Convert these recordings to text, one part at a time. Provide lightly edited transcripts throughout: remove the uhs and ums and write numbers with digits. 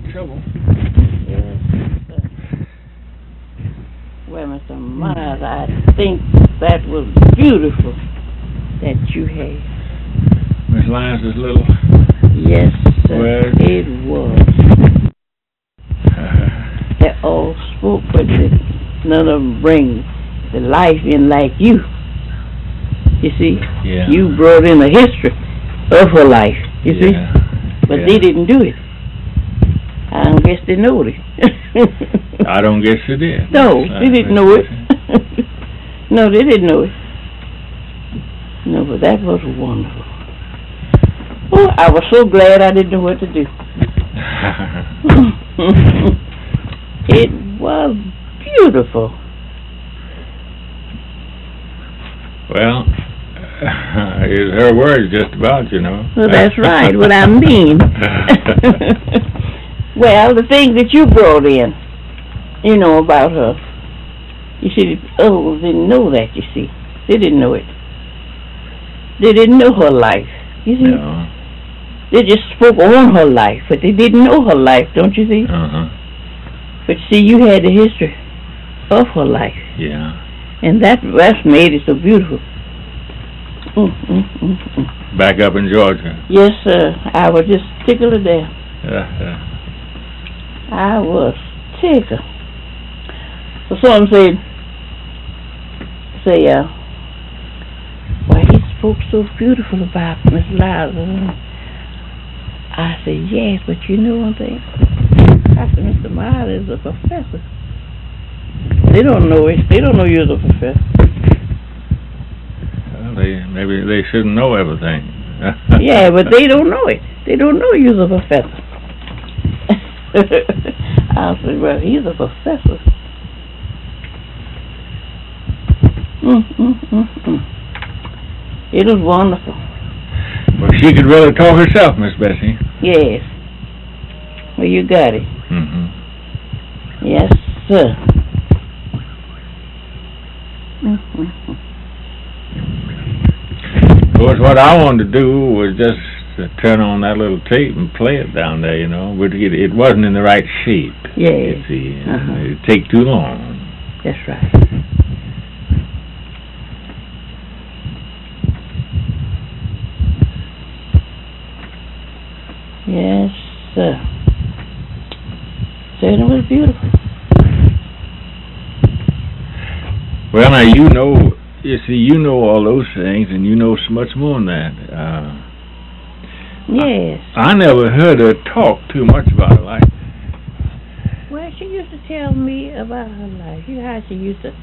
trouble. Yes. Well, Mr. Myers, I think that was beautiful that you had. Miss Liza's little... Yes, sir. Well, it was. They all spoke, but none of them bring the life in like you. You see? Yeah. You brought in a history of her life, you see? But they didn't do it. I don't guess they know it. I don't guess they did. No, they didn't know it. No, they didn't know it. No, but that was wonderful. Oh, I was so glad I didn't know what to do. It was beautiful. Well, her words just about, you know. Well, that's right, what I mean. Well, the things that you brought in, you know, about her. You see, others didn't know that, you see. They didn't know it. They didn't know her life, you see. No. They just spoke on her life, but they didn't know her life, don't you see? Uh-huh. But see, you had the history of her life. Yeah. And that's made it so beautiful. Back up in Georgia. Yes, sir. I was just tickled to death. I was tickled. So someone say, well, he spoke so beautiful about Miss Liza. I said, yes, but you know one thing? I said, Mr. Myers is a professor. They don't know it. They don't know you're a professor. Well, maybe they shouldn't know everything. Yeah, but they don't know it. They don't know you're a professor. I said, well, he's a professor. It was wonderful. Well, she could really talk herself, Miss Bessie. Yes. Well, you got it. Yes, sir. Of course, what I wanted to do was just turn on that little tape and play it down there, you know, but it wasn't in the right shape. Yeah. You see, it'd take too long. That's right. Yes, sir. Said it was beautiful. Well, now you know all those things, and you know so much more than that. Yes. I never heard her talk too much about her life. Well, she used to tell me about her life. You know how she used to,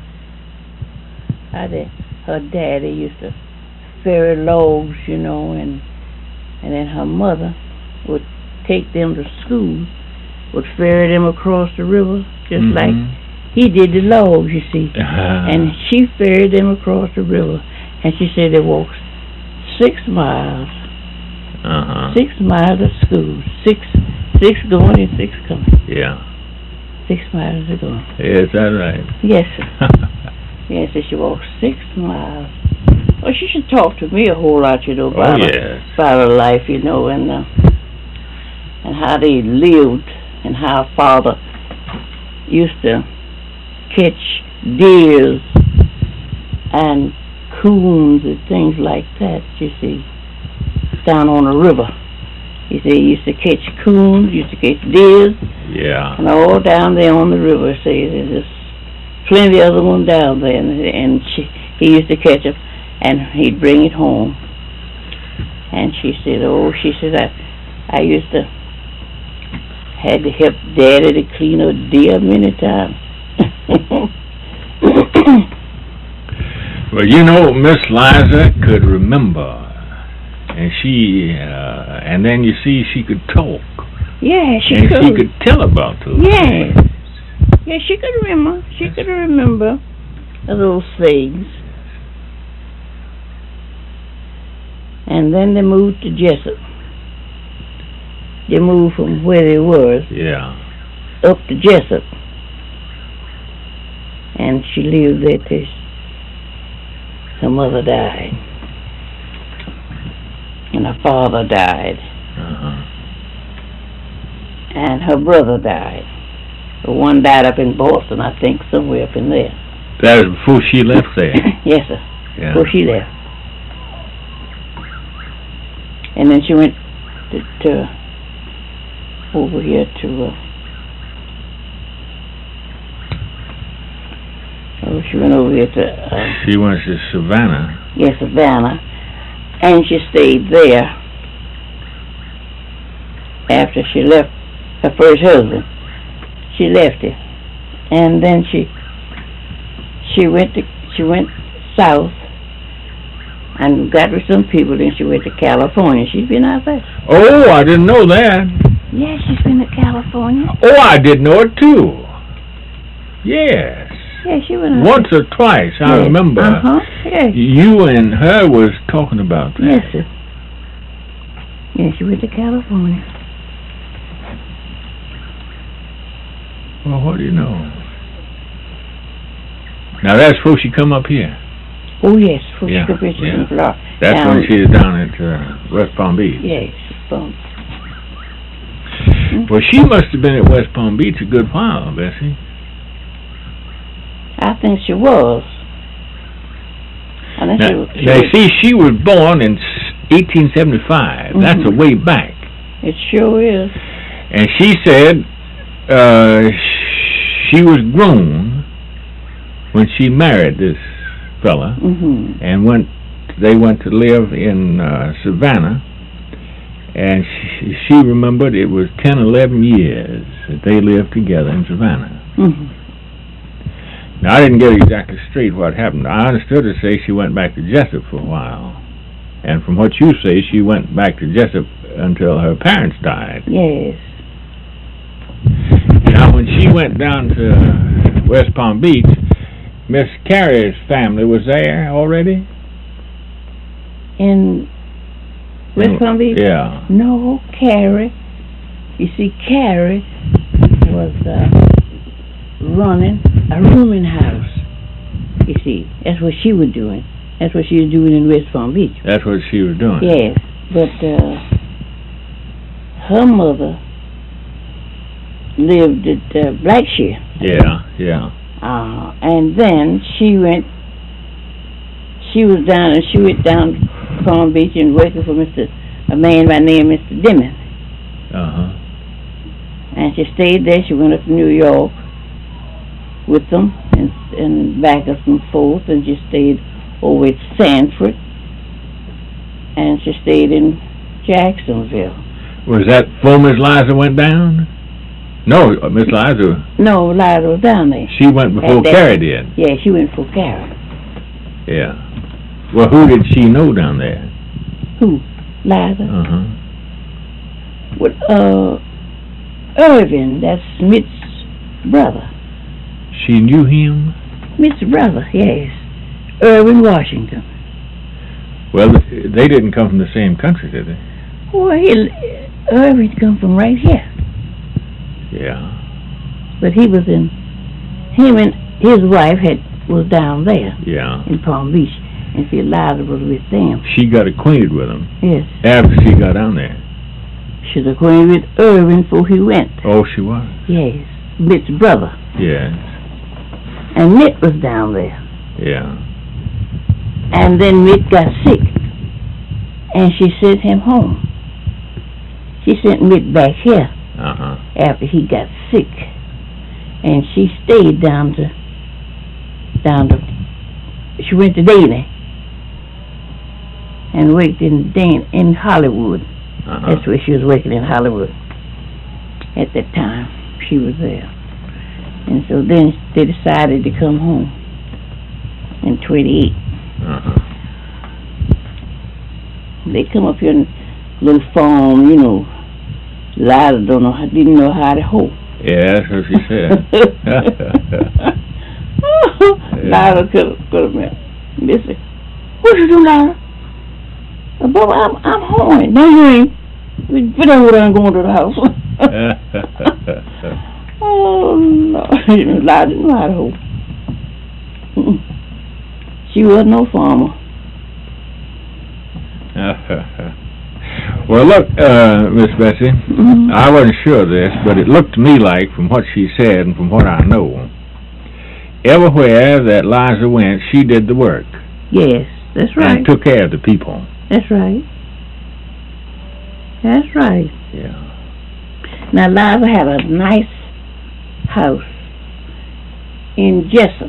her daddy used to ferry loaves, you know, and then her mother would take them to school, would ferry them across the river, just like he did the loaves, you see. And she ferried them across the river, and she said they walked 6 miles. 6 miles to school. Six going and 6 coming. Yeah. 6 miles to go. Is that right? Yes, sir. Yes, so she walked 6 miles. Well, she should talk to me a whole lot, you know, about her life, you know, and how they lived, and how father used to catch deers and coons and things like that, you see, down on the river. He said he used to catch coons, used to catch deers, and all down there on the river. See, there's plenty of them down there, and he used to catch them, and he'd bring it home. And she said, I used to had to help Daddy to clean a deer many times. Well, you know, Miss Liza could remember. And and then you see she could talk. Yeah, she could. And she could tell about those things. Yeah, she could remember. She could remember those things. And then they moved to Jessup. They moved from where they were. Yeah. Up to Jessup. And she lived there till her mother died. And her father died. and her brother died. The one died up in Boston, I think, somewhere up in there. That was before she left there? Yes, sir. Yeah. Before she left. And then she went to over here to she went over here to she went to Savannah. Yes, Savannah, and she stayed there after she left her first husband. She left it, and then she went south and got with some people. Then she went to California. She's been out there. Oh, I didn't know that. Yeah, she's been to California. Oh, I did know it too. Yes. Yeah, she went out once there. or twice. I remember. Yeah. You and her was talking about that. Yes, sir. Yeah, she went to California. Well, what do you know? Now that's before she come up here. Oh yes, before she come up here in Florida. That's when she was down at West Palm Beach. Yes, Well, she must have been at West Palm Beach a good while, Bessie. I think she was. Now, see, she was born in 1875. That's a way back. It sure is. And she said she was grown when she married this fella, and they went to live in Savannah, and she remembered it was 10, 11 years that they lived together in Savannah. Now, I didn't get exactly straight what happened. I understood her say she went back to Jessup for a while. And from what you say, she went back to Jessup until her parents died. Yes. Now, when she went down to West Palm Beach, Miss Carey's family was there already? In West Palm Beach? Yeah. No, Carey. You see, Carey was running a rooming house. You see, that's what she was doing. That's what she was doing in West Palm Beach. That's what she was doing? Yes, but her mother lived at Blackshear. Yeah. And then she went down to Palm Beach and working for a man by the name of Mr. Dimon. And she stayed there. She went up to New York with them and back up and forth, and she stayed over at Sanford, and she stayed in Jacksonville. Was that before Miss Liza went down? No, Miss Liza. No, Liza was down there. She went before Carey did. Yeah, she went before Carey. Yeah. Well, who did she know down there? Who? Liza? Well, Irvin, that's Smith's brother. She knew him? Smith's brother, yes. Irvin Washington. Well, they didn't come from the same country, did they? Well, Irvin come from right here. Yeah. But him and his wife was down there. Yeah. In Palm Beach. And see, Liza was with them. She got acquainted with him. Yes. After she got down there. She was acquainted with Irvin before he went. Oh, she was? Yes. Mitt's brother. Yes. And Mitt was down there. Yeah. And then Mitt got sick. And she sent him home. She sent Mitt back here. After he got sick. And she stayed down to she went to Danny and worked in Hollywood. That's where she was working, in Hollywood. At that time, she was there. And so then they decided to come home in 28. They come up here in a little farm, you know. Liza didn't know how to hoe. Yeah, that's what she said. Liza could have been. Listen, what you do, Liza? Bubba, I'm hoeing. No, you ain't. But then I'm going to the house. Oh, no. You know, Liza didn't know how to hoe. She wasn't no farmer. Well, look, Miss Bessie, I wasn't sure of this, but it looked to me like, from what she said and from what I know, everywhere that Liza went, she did the work. Yes, that's right. And took care of the people. That's right. That's right. Yeah. Now, Liza had a nice house in Jessup.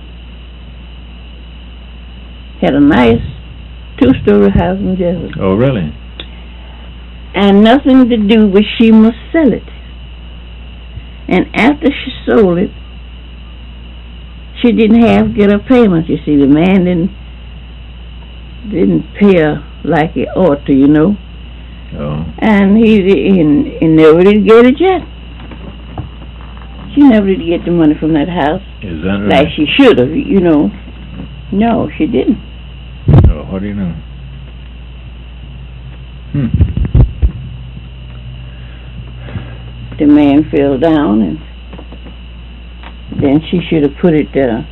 Had a nice 2-story house in Jessup. Oh, really? And nothing to do but she must sell it. And after she sold it, she didn't have to get her payment. You see, the man didn't pay her like he ought to, you know. Oh. And he never did get it yet. She never did get the money from that house. Is that right? Like she should have, you know. No, she didn't. Oh, what do you know? The man fell down, and then she should have put it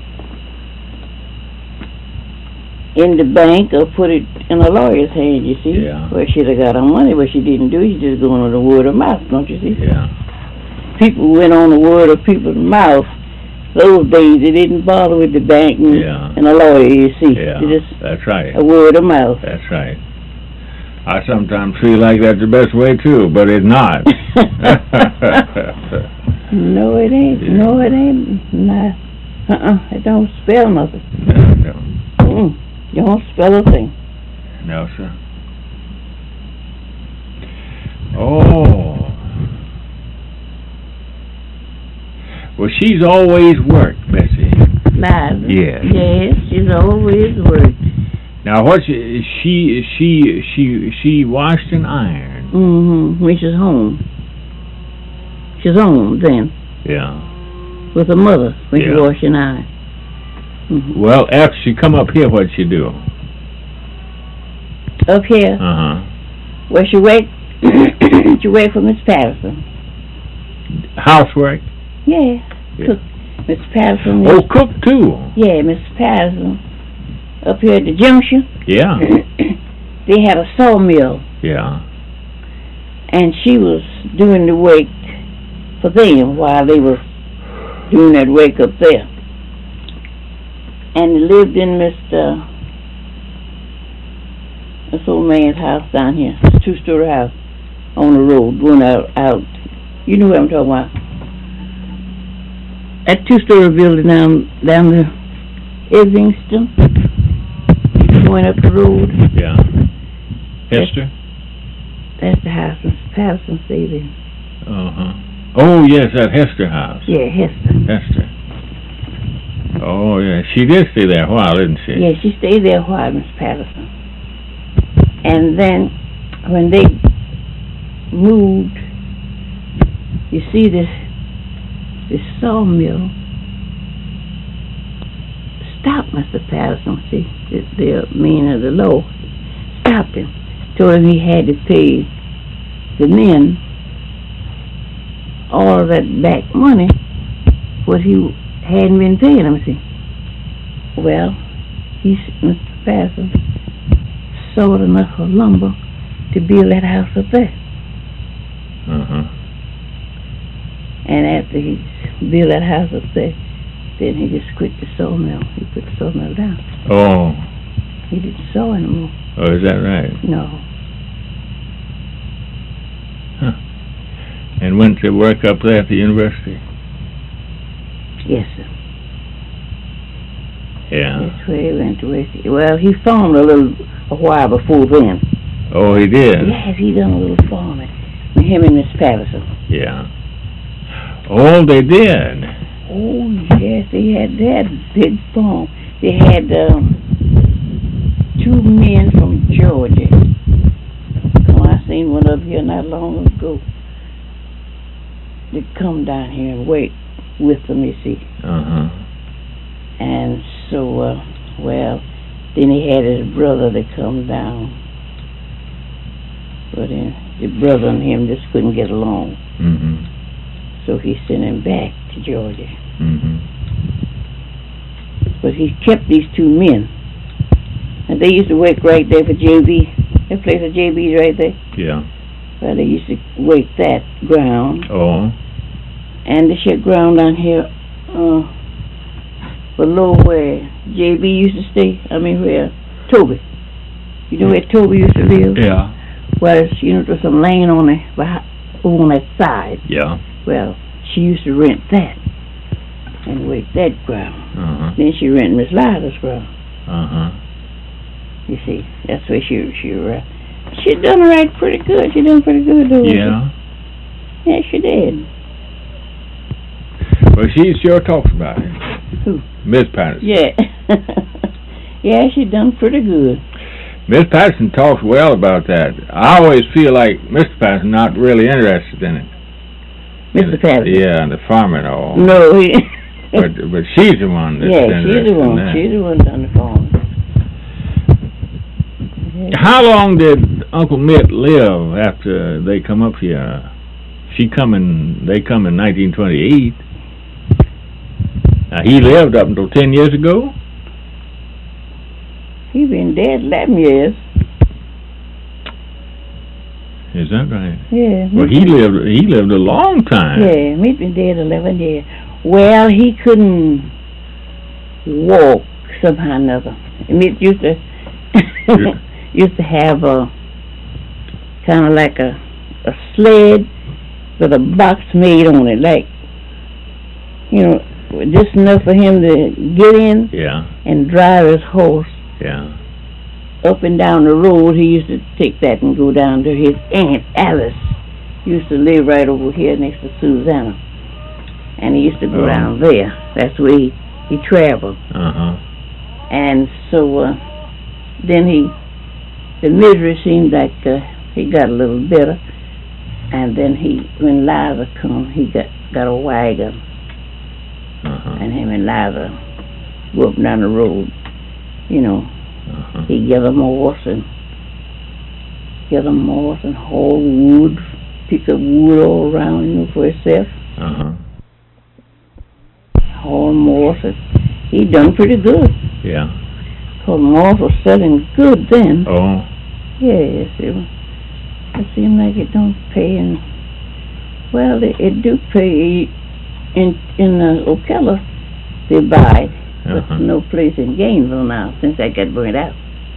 in the bank or put it in a lawyer's hand, you see. Yeah. Where she'd have got her money, but she didn't do it. She's just going on the word of mouth, don't you see? Yeah. People went on the word of people's mouth. Those days, they didn't bother with the bank and a lawyer, you see. Yeah, that's right. A word of mouth. That's right. I sometimes feel like that's the best way, too, but it's not. No, it ain't. Yeah. No, it ain't. Nah. It don't spell nothing. No. You don't spell a thing. No, sir. Oh. Well, she's always worked, Bessie. Liza. Yes. Yes, she's always worked. Now, what she washed and ironed. When she's home. She's home then. Yeah. With her mother when she washed and ironed. Well, after she come up here, what'd she do? Up here? Well, she worked. She worked for Miss Patterson. Housework? Yeah. Cook. Miss Patterson. Oh, cook too. Yeah, Miss Patterson. Up here at the junction. Yeah. They had a sawmill. Yeah. And she was doing the work for them while they were doing that work up there. And they lived in this old man's house down here. It's a 2-story house on the road going out. You know what I'm talking about. That 2-story building down the Evanston. Going up the road. Yeah. Hester? That's the house Miss Patterson stayed in. Oh, yes, that Hester house. Yeah, Hester. Hester. Oh, yeah. She did stay there a while, didn't she? Yeah, she stayed there a while, Miss Patterson. And then, when they moved, you see this sawmill stopped Mr. Patterson, see, the man of the law, stopped him, told him he had to pay the men all of that back money, what he hadn't been paying them, see. Well, Mr. Patterson sold enough of lumber to build that house up there. And after he built that house up there, then he just quit the sawmill. He put the sawmill down. Oh. He didn't saw anymore. Oh, is that right? No. Huh. And went to work up there at the university? Yes, sir. Yeah. That's where he went to work. Well, he farmed a while before then. Oh, he did? Yes, he done a little farming. Him and Miss Patterson. Yeah. Oh, they did? Oh, yes, they had that big farm. They had 2 men from Georgia. Oh, I seen one up here not long ago. They come down here and work with them, you see. And so, well, then he had his brother that come down. But the brother and him just couldn't get along. So he sent him back to Georgia. But he kept these 2 men. And they used to work right there for J.V. That place of JB's right there. Yeah. Well, they used to wake that ground. Oh. And the shit ground down here, below where JB used to stay. I mean, where Toby. You know where Toby used to live? Yeah. Well, there's some land on that side. Yeah. Well, she used to rent that and wake that ground. Uh-huh. Then she rented Miss Liza's ground. Uh-huh. You see, that's where she done right pretty good. She done pretty good, though. Yeah. Yeah, she did. Well, she sure talks about it. Who? Miss Patterson. Yeah. Yeah, she done pretty good. Miss Patterson talks well about that. I always feel like Mr. Patterson not really interested in it. Mr. Patterson? Yeah, and the farm and all. No, but she's the one that's interested she's the one. in that. She's the one done the farm. Yeah. How long did Uncle Mitt live after they come up here? They come in 1928. Now, he lived up until 10 years ago? He been dead 11 years. Is that right? Yeah. Well, he lived a long time. Yeah, Mitt been dead 11 years. Well, he couldn't walk somehow or another. Mitt used to have a kind of like a sled with a box made on it, like, just enough for him to get in. Yeah. And drive his horse. Yeah. Up and down the road. He used to take that and go down to his Aunt Alice. Used to live right over here next to Susanna. And he used to go down there. That's where he traveled. Uh-huh. And so then the misery seemed like he got a little better. And then when Liza come, he got a wagon. Uh-huh. And him and Liza go up down the road. Uh-huh. He get a horse and haul wood, pick up wood all around, for himself. Uh-huh. Haul horses. He done pretty good. Yeah. Cause horse was selling good then. Oh. Yes, it seemed like it don't pay, and well, it do pay in Ocala. They buy it. Uh-huh. But no place in Gainesville now since that got burned out.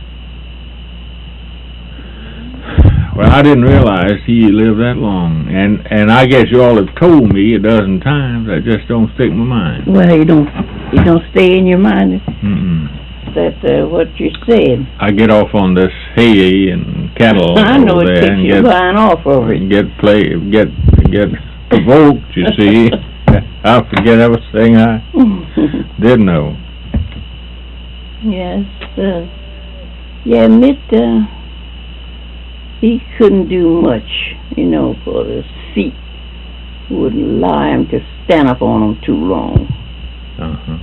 Well, I didn't realize he lived that long, and I guess you all have told me a dozen times. I just don't stick in my mind. Well, you don't stay in your mind. Mm-mm. That what you said. I get off on this hay and cattle. I know over it there takes and you flying off over it. And get provoked. You see, I forget everything I did know. Yes, yeah, Mitt, he couldn't do much, for his feet wouldn't allow him to stand up on them too long. Uh-huh.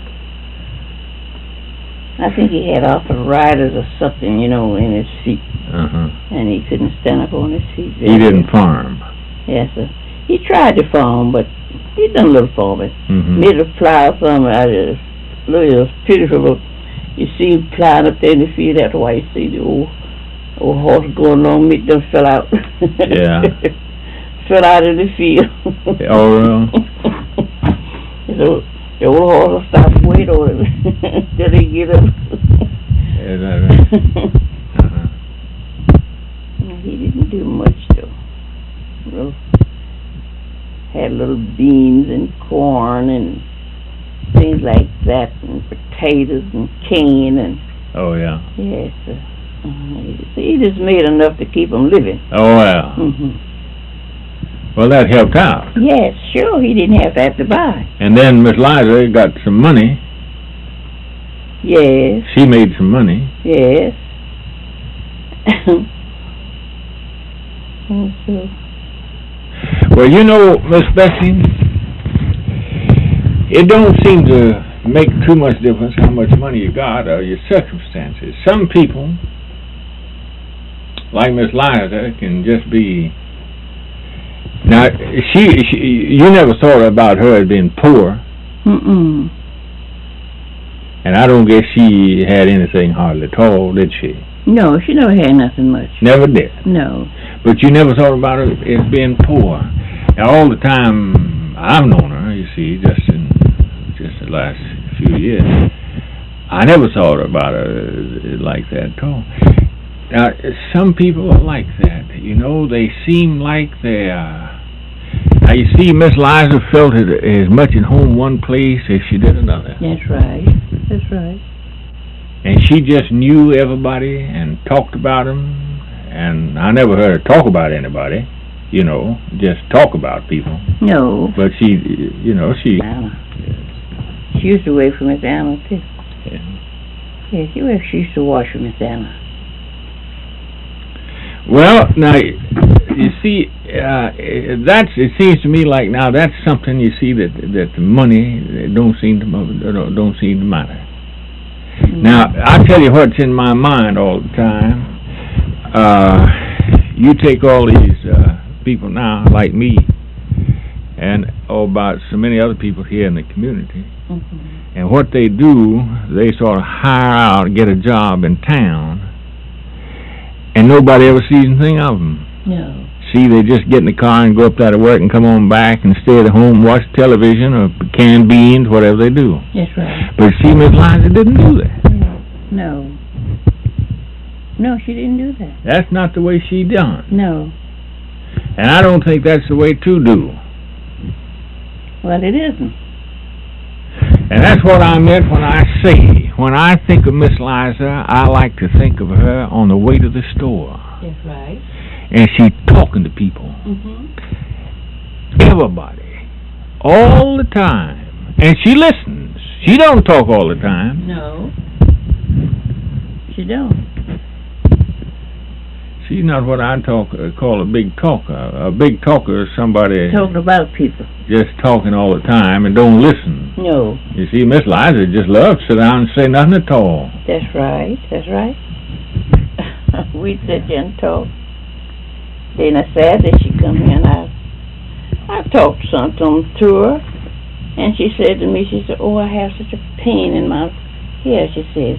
I think he had arthritis or something, in his feet. Uh-huh. And he couldn't stand up on his feet. He didn't farm. Yes, sir. He tried to farm, but he done a little farming. Mm-hmm. Made a plow some. It was pitiful. You see him plowing up there in the field. That's why you see the old horse going along. Mitt done fell out. Yeah. Fell out in the field. Oh, So the old horse will stop and wait on him till he get up. Is that right? Uh-huh. He didn't do much though. Well, had little beans and corn and things like that, and potatoes and cane and. Oh yeah. Yes. He just made enough to keep him living. Oh yeah. Mm-hmm. Well, that helped out. Yes, sure. He didn't have to buy. And then Miss Liza got some money. Yes. She made some money. Yes. Also. Well, Miss Bessie, it don't seem to make too much difference how much money you got or your circumstances. Some people, like Miss Liza, can just be. Now, you never thought about her as being poor. Mm-mm. And I don't guess she had anything hardly at all, did she? No, she never had nothing much. Never did? No. But you never thought about her as being poor? All the time I've known her, you see, just the last few years, I never thought about her like that at all. Now, some people are like that. You know, they seem like they are. Now, you see, Miss Liza felt as much at home one place as she did another. That's right. That's right. And she just knew everybody and talked about them. And I never heard her talk about anybody, you know, just talk about people. No. But she, you know, she... She used to wait for Miss Anna, too. Yeah. Yeah, she used to wash for Miss Anna. Well, now, you see, it seems to me like now that's something you see that the money don't seem to matter. Mm-hmm. Now, I tell you what's in my mind all the time. You take all these people now, like me, and about so many other people here in the community, mm-hmm. and what they do, they sort of hire out, get a job in town, and nobody ever sees anything of them. No. See, they just get in the car and go up there to work and come on back and stay at home, watch television or canned beans, whatever they do. That's right. But see, Miss Liza didn't do that. No. No, she didn't do that. That's not the way she done. No. And I don't think that's the way to do. Well, it isn't. And that's what I meant when I say, when I think of Miss Liza, I like to think of her on the way to the store. That's right. And she's talking to people. Mm-hmm. Everybody. All the time. And she listens. She don't talk all the time. No. She don't. She's not what I call a big talker. A big talker is somebody... Talking about people. Just talking all the time and don't listen. No. You see, Miss Liza just loves to sit down and say nothing at all. That's right. That's right. We'd sit there and talk. Then I said that she come here and I talked something to her. And she said to me, she said, oh, I have such a pain in my hair, she said.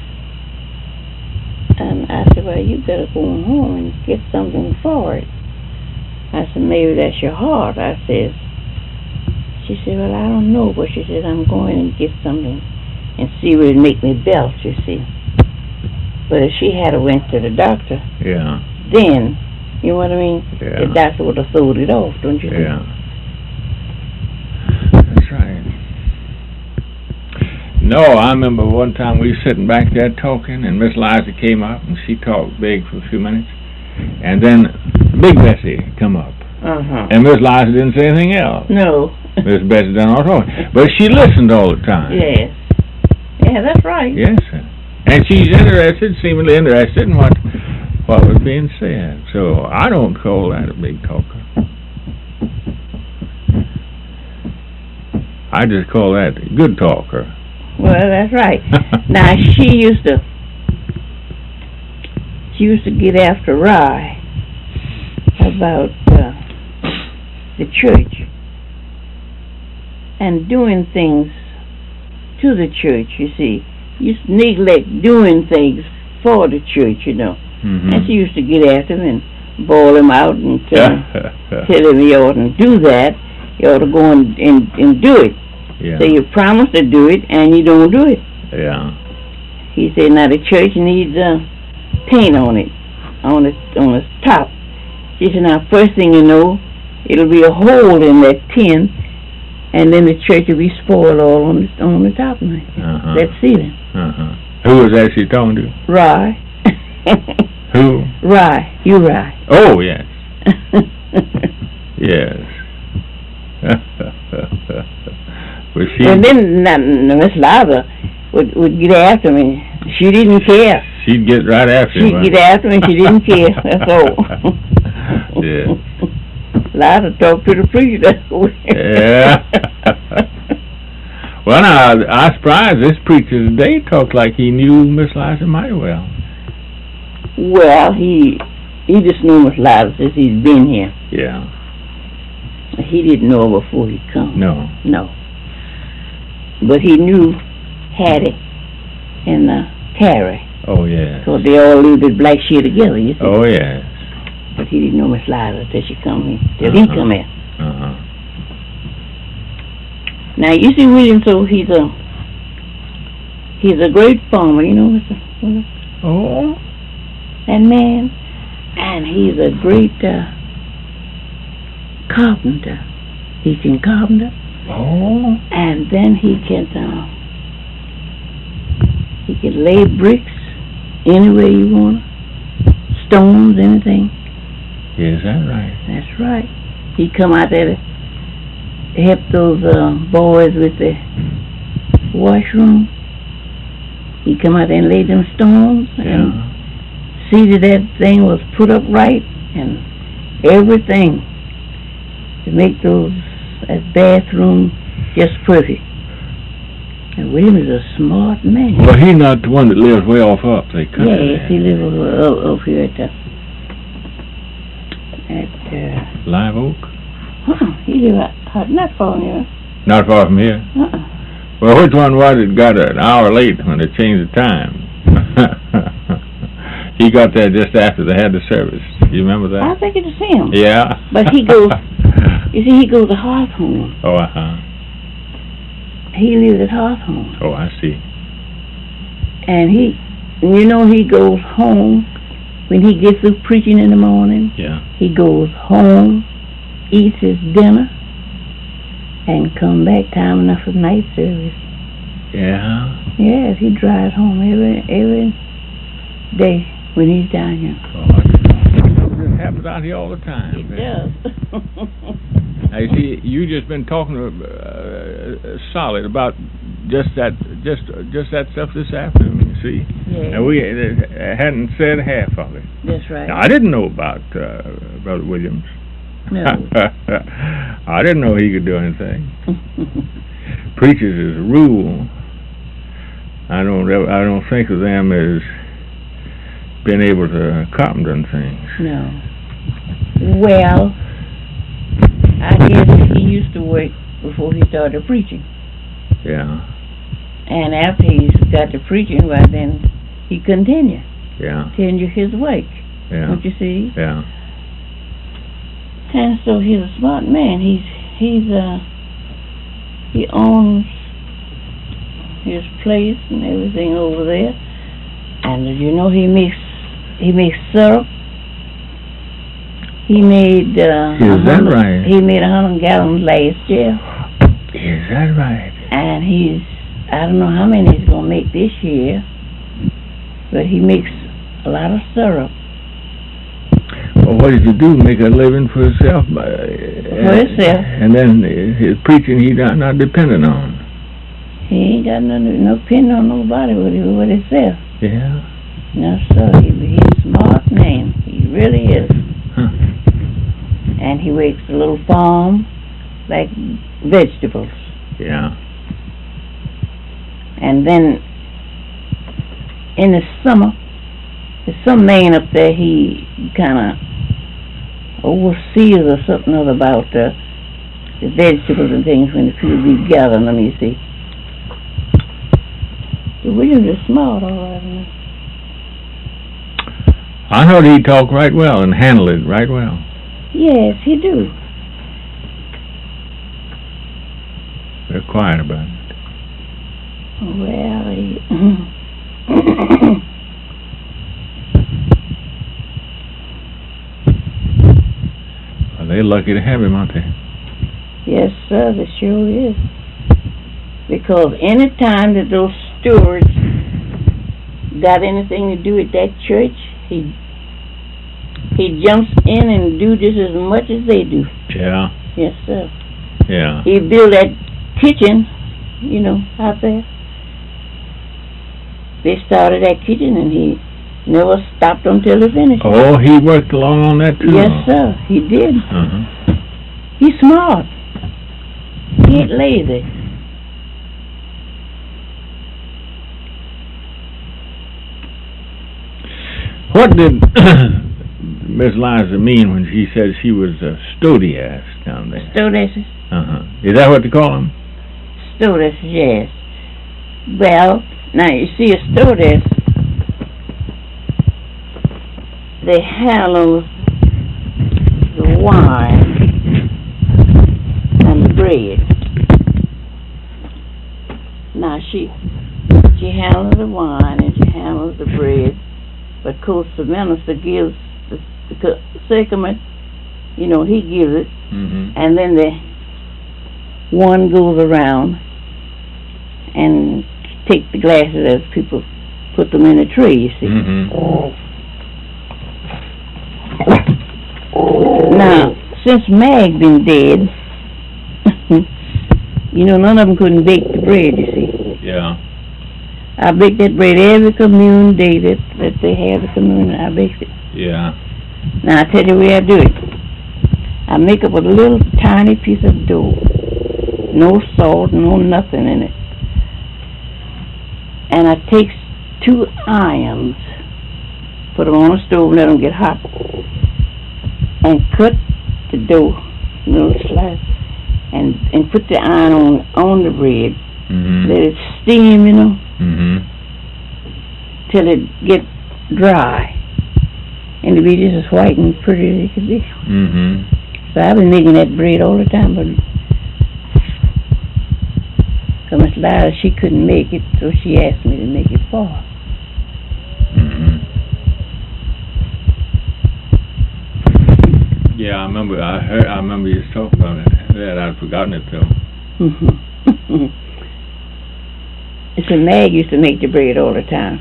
And I said, well, you better go home and get something for it. I said, maybe that's your heart. I said, she said, well, I don't know. But she said, I'm going and get something and see what it make me belt, you see. But if she had went to the doctor, yeah, then, you know what I mean? Yeah. The doctor would have throwed it off, don't you think? Yeah. That's right. No, I remember one time we were sitting back there talking, and Miss Liza came up, and she talked big for a few minutes, and then Big Bessie come up. Uh-huh. And Miss Liza didn't say anything else. No. Miss Bessie done all talking. But she listened all the time. Yes. Yeah, that's right. Yes, sir. And she's interested, seemingly interested in what was being said. So I don't call that a big talker. I just call that a good talker. Well, that's right. Now, she used to get after Rye about the church and doing things to the church, you see. Used to neglect doing things for the church, you know. Mm-hmm. And she used to get after him and bawl him out and tell him you ought to do that. You ought to go and do it. Yeah. So you promise to do it and you don't do it. Yeah. He said, now the church needs paint on it, on its top. She said, now first thing you know, it'll be a hole in that tin, and then the church will be spoiled all on the top of it. Uh-huh. That ceiling. Uh-huh. Who was that she talking to? Rye. Who? Rye. You Rye. Oh, yes. Yes. And then Miss Liza would get after me. She didn't care. She'd get right after me. She'd get after me. She didn't care. That's all. Yeah. Liza talked to the preacher that way. Yeah. Well, now, I'm surprised this preacher today talked like he knew Miss Liza mighty well. Well, he just knew Miss Liza since he's been here. Yeah. He didn't know her before he come. No. No. But he knew Hattie and Terry. Oh, yeah. Because they all lived at Black Shear together, you see. Oh, yes. But he didn't know Miss Liza till she come here. Till he come here. Now, you see William, so he's a great farmer, you know, Mr. William? Oh. That man. And he's a great carpenter. He can carpenter. Oh. And then he can lay bricks any way you want. Stones, anything. Yeah, is that right? That's right. He come out there to help those boys with the washroom. He come out there and lay them stones and see that thing was put up right and everything to make that bathroom just perfect. And William is a smart man. Well, he's not the one that lives way off up the country. Yes, he lives up here at Live Oak? He lives not far from here. Not far from here? Well, which one was it got an hour late when they changed the time? He got there just after they had the service. You remember that? I think it's him. Yeah. But he goes, you see, he goes to Hawthorne. Oh, He lives at Hawthorne. Oh, I see. And he goes home when he gets through preaching in the morning. Yeah. He goes home, eats his dinner, and come back time enough for night service. Yeah. Yes, he drives home every day when he's down here. Oh, it happens out here all the time. It does. Now, you see, you just been talking solid about just that stuff this afternoon. You see, yeah. And we hadn't said half of it. That's right. Now, I didn't know about Brother Williams. No. I didn't know he could do anything. Preachers as a rule, I don't think of them as being able to carpenter things. No. Well, I guess he used to work before he started preaching. Yeah. And after he got to preaching, well, then he continued. Yeah. Continue his work. Yeah. Don't you see? Yeah. And so he's a smart man. He owns his place and everything over there. And you know he makes syrup. He made is that right? He made 100 gallons last year. Is that right? And I don't know how many he's gonna make this year, but he makes a lot of syrup. Well, what did you do? Make a living for himself? For himself. And then his preaching he's not dependent on. He ain't got no depending on nobody with himself. Yeah. No, sir. He's a smart man. He really is. Huh. And he works a little farm, like vegetables. Yeah. And then in the summer, there's some man up there, he kind of oversees or something other about the vegetables and things when the people be gathering them, you see. But William is smart, all right, man. I heard he talked right well and handled it right well. Yes, he do. They're quiet about it. Well, Well, they're lucky to have him, aren't they? Yes, sir, they sure is. Because any time that those stewards got anything to do with that church, he jumps in and do just as much as they do. Yeah. Yes, sir. Yeah. He built that kitchen, out there. They started that kitchen and he never stopped until they finished. Oh, he worked along on that too? Yes, sir, he did. Uh-huh. He's smart. He ain't lazy. What did Miss Liza mean when she said she was a stewardess down there? Stewardess? Uh-huh. Is that what they call them? Stewardess, yes. Well, now you see a stewardess, they handled the wine and the bread. Now she handles the wine and she handles the bread, but of course the minister gives the sacrament, you know, he gives it, and then the one goes around and take the glasses as people put them in a tray, you see. Now, since Mag been dead, you know, none of them couldn't bake the bread, you see. Yeah. I baked that bread every commune day that they have the communion. I baked it. Yeah. Now I tell you the way I do it. I make up a little tiny piece of dough, no salt, no nothing in it, and I take 2 irons, put them on the stove, let them get hot, and cut the dough, little slice, and put the iron on the bread. Let it steam, you know, till it get dry, and it be just as white and pretty as it could be. So I've been making that bread all the time, but so Miss Lila, she couldn't make it, so she asked me to make it for her. Yeah, I remember you talking about it. That I'd forgotten it though. So Mag used to make the bread all the time.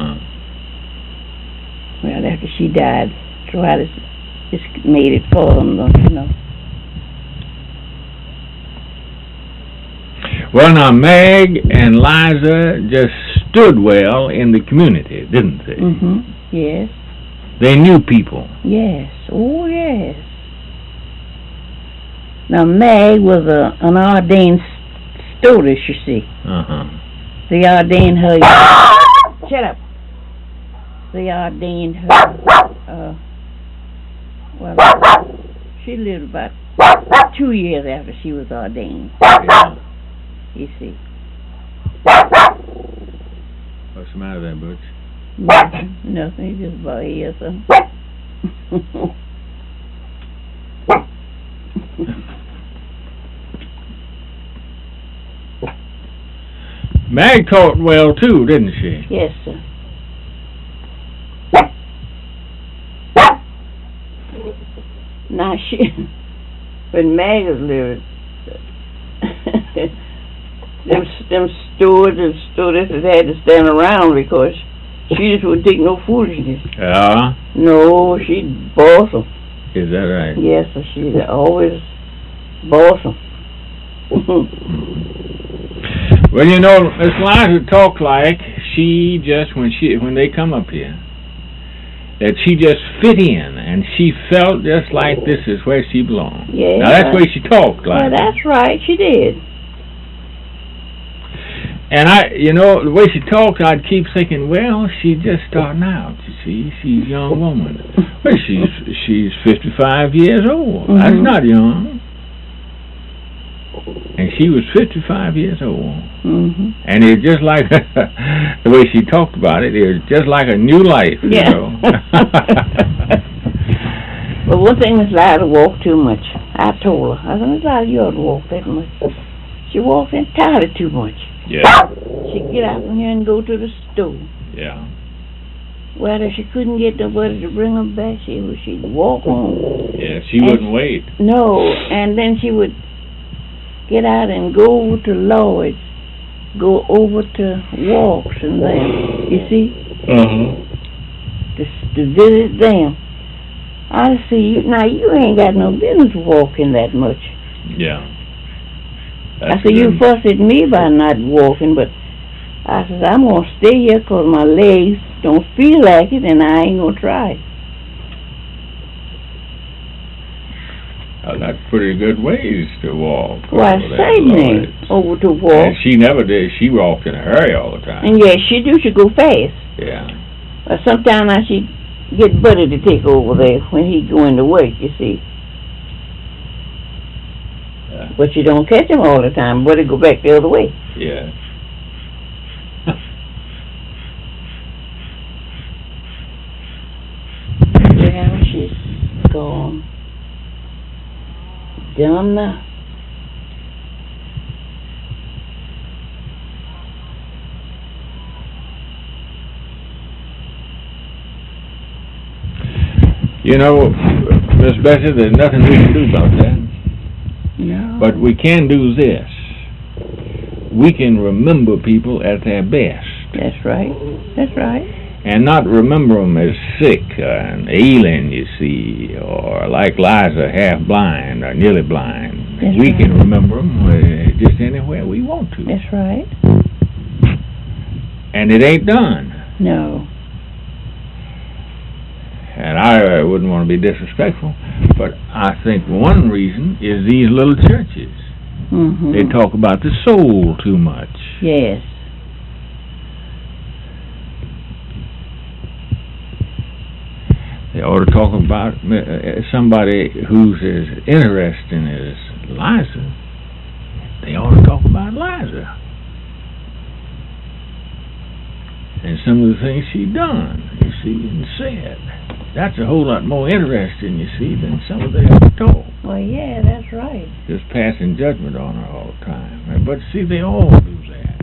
Well, after she died, so I just made it for them, you know. Well, now Meg and Liza just stood well in the community, didn't they? Yes. They knew people. Yes. Oh, yes. Now Meg was an ordained stewardess, you see. They ordained her. Shut up. They ordained her. Well, she lived about 2 years after she was ordained. Yeah. You see. What's the matter there, Butch? Nothing. He just about here or something. Mag taught well too, didn't she? Yes, sir. Now when Mag was living, them stewards and stewardesses had to stand around because she just wouldn't take no foolishness. Yeah? No, she'd boss them. Is that right? Yes, sir. She'd always boss them. Well, you know, Miss Liza talked like she just, when they come up here, that she just fit in, and she felt just like this is where she belonged. Yeah. Now, that's the way she talked like. Well, that's right, she did. And you know, the way she talked, I'd keep thinking, well, she's just starting out, you see. She's a young woman. Well, she's 55 years old. That's not young. And she was 55 years old. And it's just like, the way she talked about it, it was just like a new life, you know. Well, one thing Miss Lila walked too much. I told her, I said, Miss Lila, you ought to walk that much. She walked entirely too much. Yeah. She'd get out from here and go to the store. Yeah. Well, if she couldn't get nobody to bring her back, she'd walk home. Yeah, she wouldn't wait. No, and then she would get out and go over to Lloyd's, go over to Walks and there, you see? To visit them. I see, now you ain't got no business walking that much. Yeah. I said, you fuss at me by not walking, but I said, I'm going to stay here because my legs don't feel like it and I ain't going to try. That's pretty good ways to walk. Why, certainly, over to walk. And she never did. She walked in a hurry all the time. And yes, she do. She go fast. Yeah. But sometimes I should get Buddy to take over there when he going to work, you see. Yeah. But you don't catch him all the time. Buddy go back the other way. Yeah. is gone. Done now. You know, Miss Bessie, there's nothing we can do about that. No. But we can do this. We can remember people at their best. That's right. That's right. And not remember them as sick and ailing, you see, or like Liza, half blind or nearly blind. That's we right. can remember them just anywhere we want to. That's right. And it ain't done. No. And I wouldn't want to be disrespectful, but I think one reason is these little churches. Mm-hmm. They talk about the soul too much. Yes. They ought to talk about somebody who's as interesting as Liza. They ought to talk about Liza. And some of the things she done, you see, and said. That's a whole lot more interesting, you see, than some of their talk. Well, yeah, that's right. Just passing judgment on her all the time. But see, they all do that.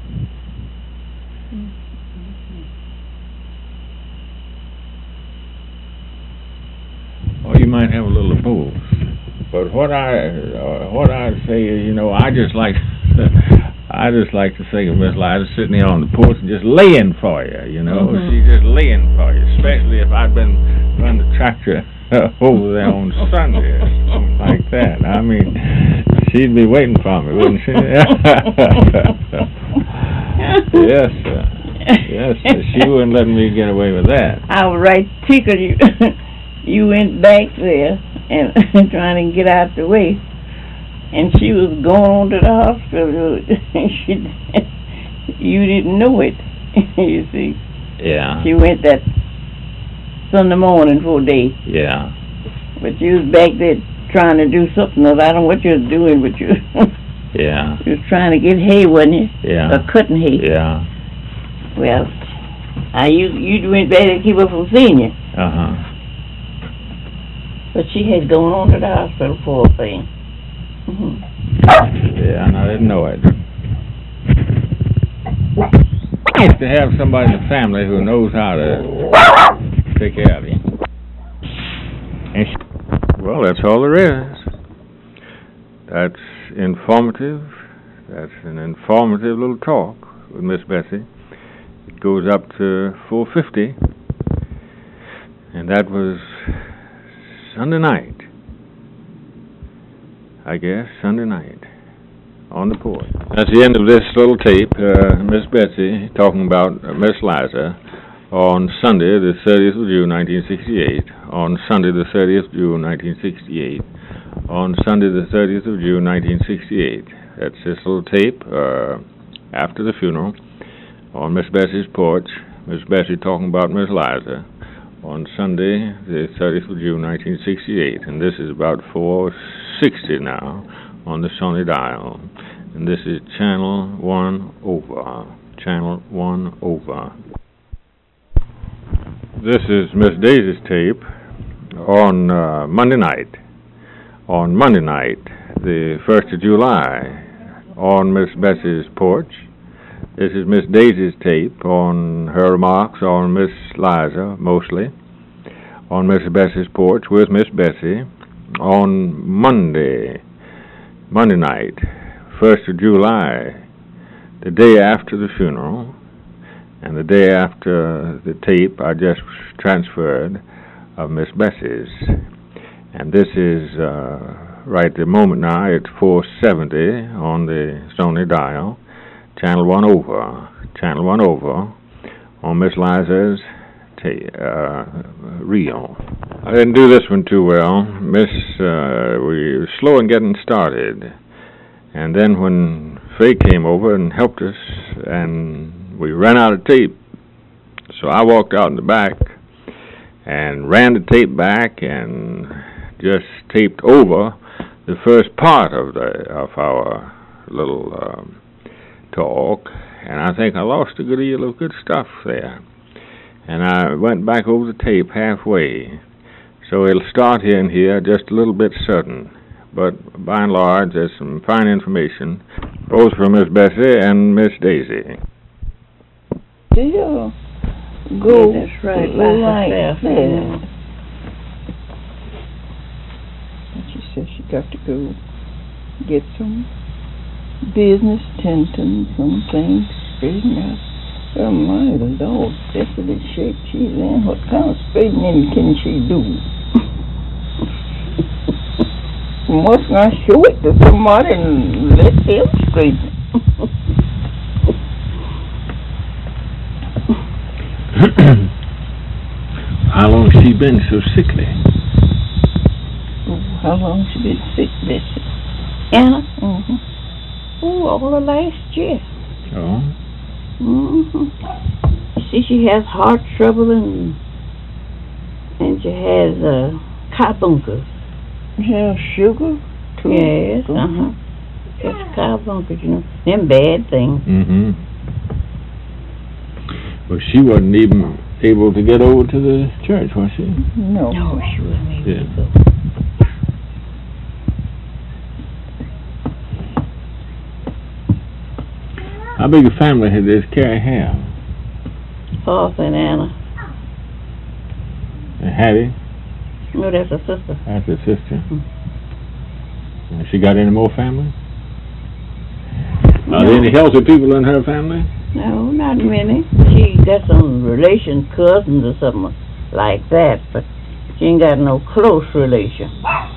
Or you might have a little of both. But what I say is, you know, I just like to think of Miss Liza sitting there on the porch and just laying for you, you know. Mm-hmm. She's just laying for you, especially if I'd been running the tractor over there on Sunday or something like that. I mean, she'd be waiting for me, wouldn't she? Yes, sir. Yes, sir. She wouldn't let me get away with that. I was right tickled you. You went back there and trying to get out the way. And she was going on to the hospital. You didn't know it, you see. Yeah. She went that Sunday morning for a day. Yeah. But you was back there trying to do something else. I don't know what you was doing, but you Yeah. you was trying to get hay, wasn't you? Yeah. Or cutting hay. Yeah. Well, you went back to keep her from seeing you. Uh-huh. But she had gone on to the hospital for a thing. Mm-hmm. Yeah, and I didn't know it. Nice to have somebody in the family who knows how to take care of you. And well, that's all there is. That's informative. That's an informative little talk with Miss Bessie. It goes up to 4:50, and that was Sunday night. I guess, Sunday night, on the porch. That's the end of this little tape. Miss Bessie talking about Miss Liza on Sunday, the 30th of June, 1968. On Sunday, the 30th of June, 1968. On Sunday, the 30th of June, 1968. That's this little tape after the funeral on Miss Bessie's porch. Miss Bessie talking about Miss Liza on Sunday, the 30th of June, 1968. And this is about 4:60 now on the Sony dial. And this is channel 1 over. Channel 1 over. This is Miss Daisy's tape on Monday night. On Monday night, the 1st of July, on Miss Bessie's porch. This is Miss Daisy's tape on her remarks on Miss Liza, mostly. On Miss Bessie's porch with Miss Bessie. On Monday night, 1st of July, the day after the funeral, and the day after the tape I just transferred of Miss Bessie's. And this is, right at the moment now, it's 4:70 on the Sony dial, channel 1 over. Channel 1 over on Miss Liza's reel. I didn't do this one too well. We were slow in getting started. And then when Faye came over and helped us, and we ran out of tape, so I walked out in the back and ran the tape back and just taped over the first part of our little talk, and I think I lost a good deal of good stuff there. And I went back over the tape halfway, So it'll start in here just a little bit sudden. But by and large, there's some fine information, both from Miss Bessie and Miss Daisy. Still go that's right by herself. Yeah. And she says she got to go get some business, tend to some things straightened out. Oh my Lord, that's the shape she's in. What kind of straightening can she do? Must not show it to somebody and let them straighten it. How long has she been so sickly? Oh, how long has she been sick, Bessie? Anna? Mm-hmm. Oh, all of last year. Oh? Mm-hmm. See, she has heart trouble and she has carbuncles. Yeah, sugar too. Yes, just carbuncles, you know. Them bad things. Mm-hmm. Well, she wasn't even able to get over to the church, was she? No. No, she wasn't able to go. How big a family does Carrie have? Arthur and Anna. And Hattie? No, that's her sister. That's her sister. Mm-hmm. Has she got any more family? No. Are there any healthy people in her family? No, not many. She got some relation, cousins or something like that, but she ain't got no close relation.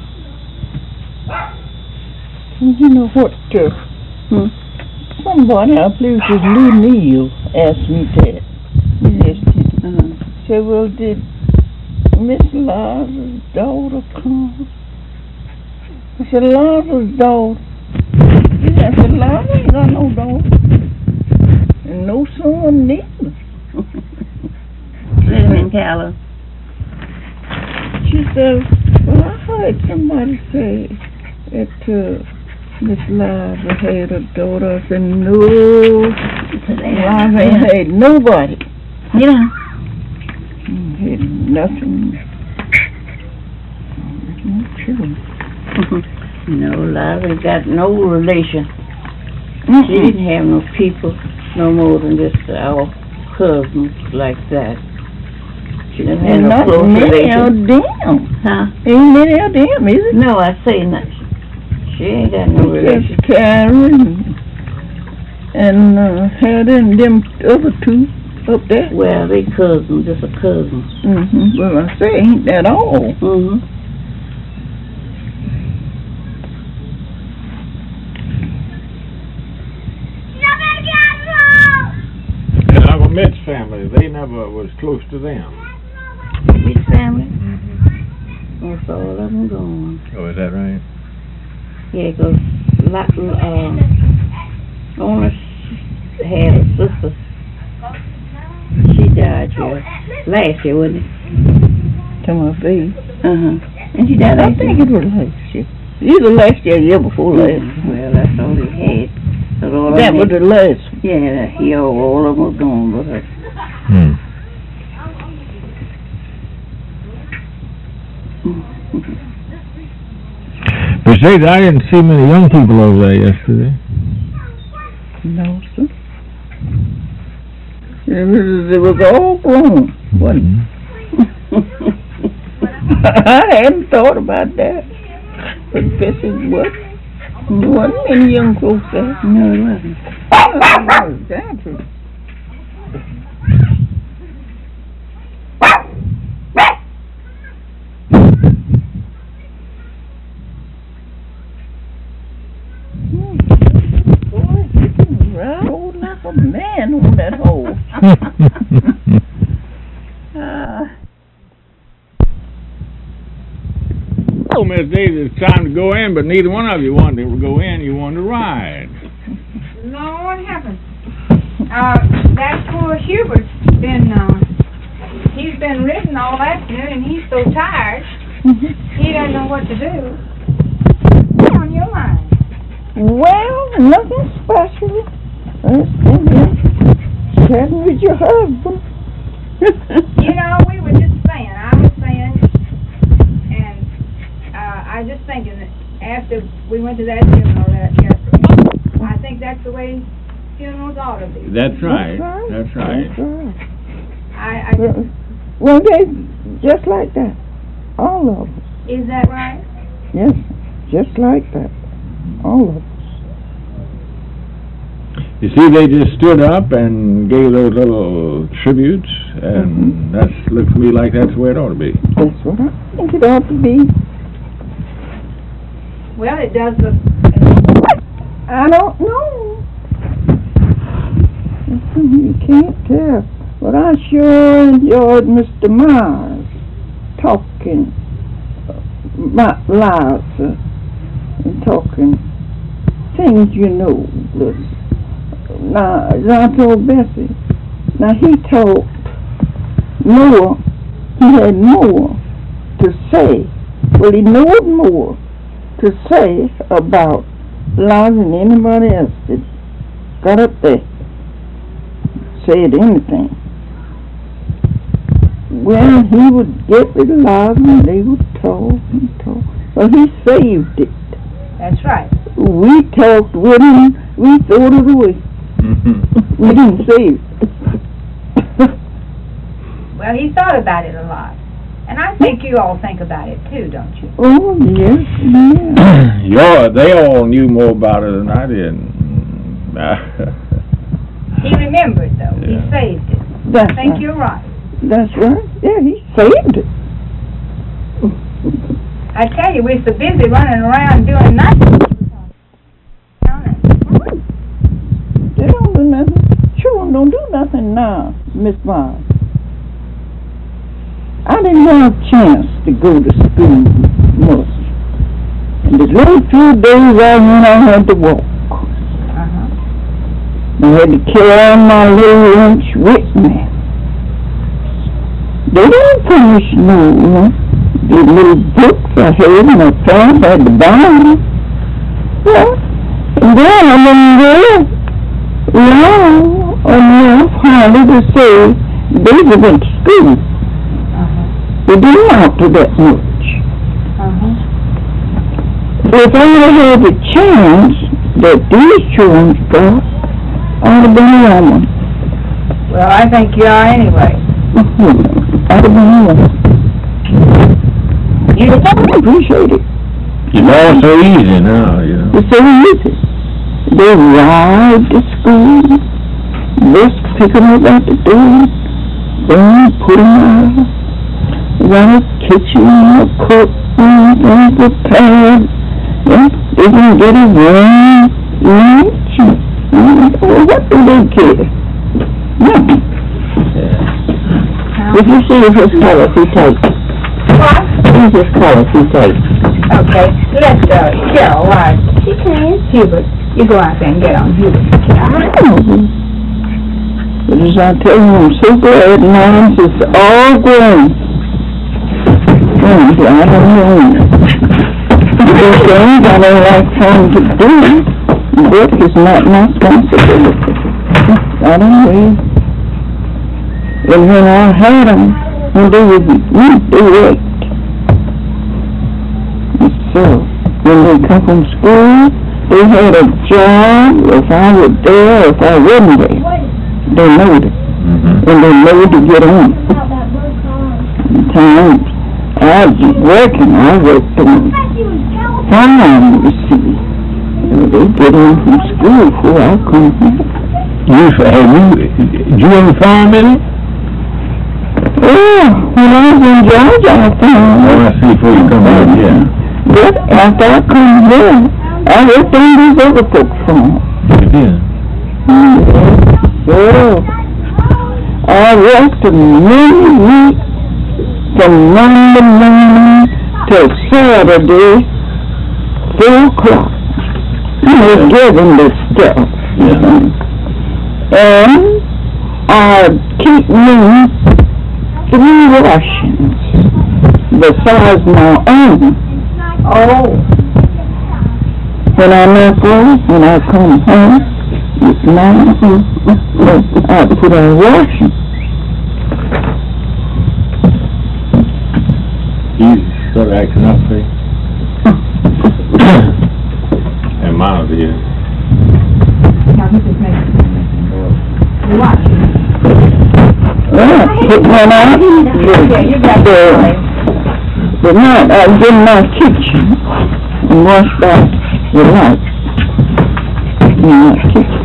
You know what? Somebody, I believe it was Lou Neal, asked me that. Yes. Said, well, did Miss Lazarus' daughter come? I said, Lazarus' daughter? I said, Lazarus ain't got no daughter. And no son neither. Let him in, Calla. She said, well, I heard somebody say that Miss Lazarus had a daughter. I said, no, Lazarus ain't had nobody. Yeah. Had nothing. No children. No, Lazarus got no relation. She didn't have no people, no more than just our cousins like that. She didn't have no close relation. Huh? Ain't many of them, is it? No, I say not. She ain't got no relation. Just Karen and Heather and them other two. Up there? Well, they cousins, just a cousin. Mm-hmm. Well, I say, ain't that all? Mm-hmm. And our Mitch family, they never was close to them. Mitch family? Mm-hmm. That's all of them gone. Oh, is that right? Yeah, because Lorna had a sister. She died last year, wasn't it? Come on, baby. And she died last year? I think it was last year. Either last year or the year before last. Well, that's all he had. That was the last. Yeah, all of them were gone with her. Besides, I didn't see many young people over there yesterday. No, sir. It was all grown, wasn't it? I hadn't thought about that. But Bessie, what? There wasn't any young folks there. No, it wasn't. Oh, exactly. Boy, you can ride old like a man on that hole. Oh, Miss Daisy, it's time to go in, but neither one of you wanted to go in. You wanted to ride. No, what happened? That poor Hubert's been, he's been ridden all afternoon, and he's so tired, he doesn't know what to do. What's on your mind? Well, nothing special. Chatting with your husband. You know, we were just saying, I was saying, I just thinking that after we went to that funeral yesterday, I think that's the way funerals ought to be. That's right. That's right. I just, well, they just like that. All of us. is that right? Yes, just like that. All of us. You see, they just stood up and gave those little tributes, and that looks to me like that's the way it ought to be. That's what I think it ought to be. Well, it does look... I don't know. You can't tell. But I sure enjoyed Mr. Myers talking about lives and talking things you know. Now, as I told Bessie, now he talked more, he had more to say. Well, he knowed more to say about lives than anybody else that got up there, said anything. Well, he would get with lives and they would talk and talk. Well, he saved it. That's right. We talked with him, we threw it away. We didn't save it. Well, he thought about it a lot. And I think you all think about it too, don't you? Oh, yes, yeah. They all knew more about it than I did. He remembered, though. Yeah. He saved it. That's I think right. you're right. That's right. Yeah, he saved it. I tell you, we're so busy running around doing nothing. They don't do nothing. Children don't do nothing now, Miss Myers. I didn't have a chance to go to school much. And the little few days I had to walk. I had to carry my little lunch with me. They didn't finish no. The little books I had in my parents had to buy them. Well, and then I didn't go long enough hardly to say they went to school. They didn't amount to that much. If I had the chance that these children got, I'd have been a woman. Well, I think you are anyway. I'd have been a woman. You don't appreciate it. It's all so easy now, you know. It's so easy. They ride to school, just pick them up at the door, then put them out. Run a kitchen, cook, and prepared. Yeah, they can get a warm lunch. What do they care? Nothing. If you see his color, he takes. What? Here's his color, he takes. Okay, let's go. Carol, why? She can. Hubert, you go out there and get on Hubert. But as I tell you, I'm so glad now it's all grown. I don't know. There's things I don't like trying to do. Work is not my responsibility. I don't know. And when I had them, when they were worked. So, when they come from school, they had a job. If I was there, if I wasn't there, they knowed it. And they knowed to get on. Times I was working, I worked on farm, you see. They get in from school before I come home. Did you ever farm any? Yeah, when I was in Georgia, I farmed. Oh, I see, before you come back, yeah. But after I come here, I worked on these other folks' farms. You did? So, I worked many weeks from Monday morning till Saturday, 4 o'clock. I was given this stuff. And I keep me 3 washings besides my own. Oh. When I knock off, when I come home, it's mine. I put on washing. He's sort of acting up for you. And Miles is. Now, this is making what? Put one out. Yeah, you got The night I was in my kitchen and washed out the light in my kitchen.